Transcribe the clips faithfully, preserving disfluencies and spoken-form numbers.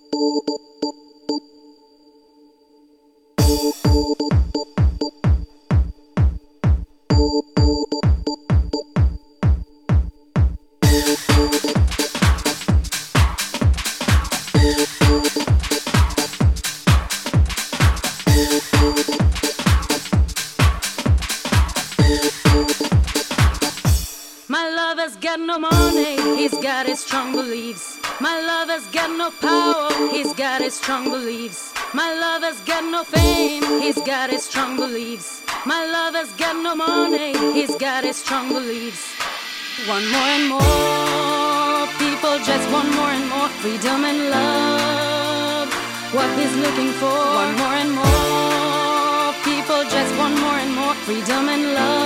got no money, he's got his strong beliefs. My lover's got no power, he's got his strong beliefs. My lover's got no fame, he's got his strong beliefs. My lover's got no money, he's got his strong beliefs. One more and more, people just want more and more freedom and love. What he's looking for, one more and more, people just want more and more freedom and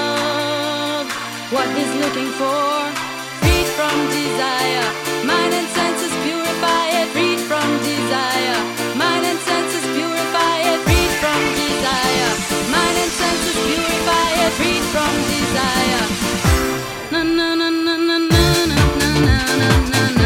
love. What he's looking for, freed from desire, mind and senses purify it, freed from desire, mind and senses purify it, freed from desire, mind and senses purify it, freed from desire. Na na na na na na na na na na na.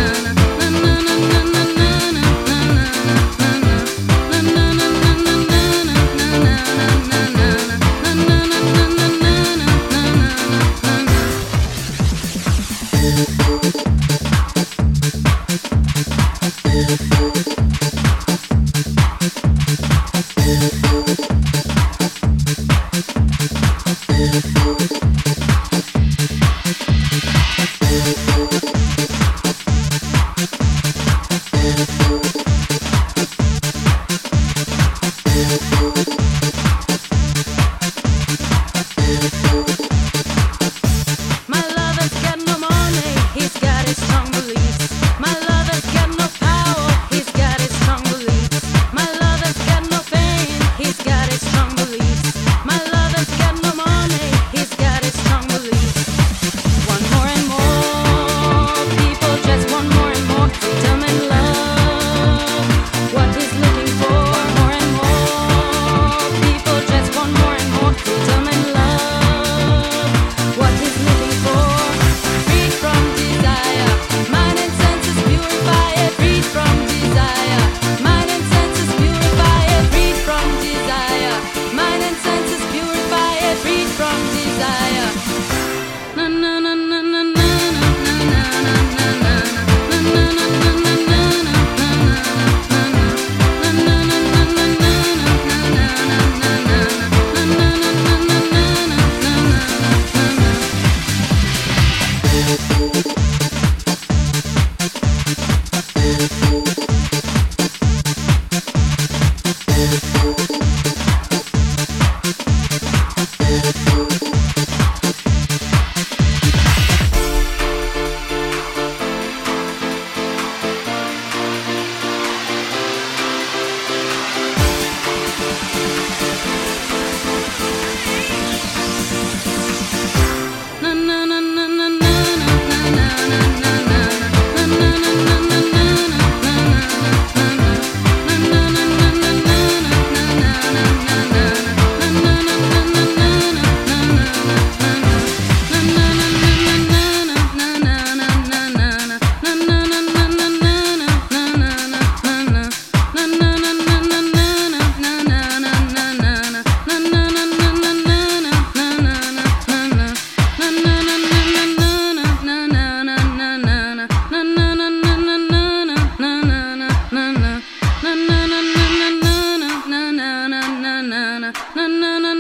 Na na na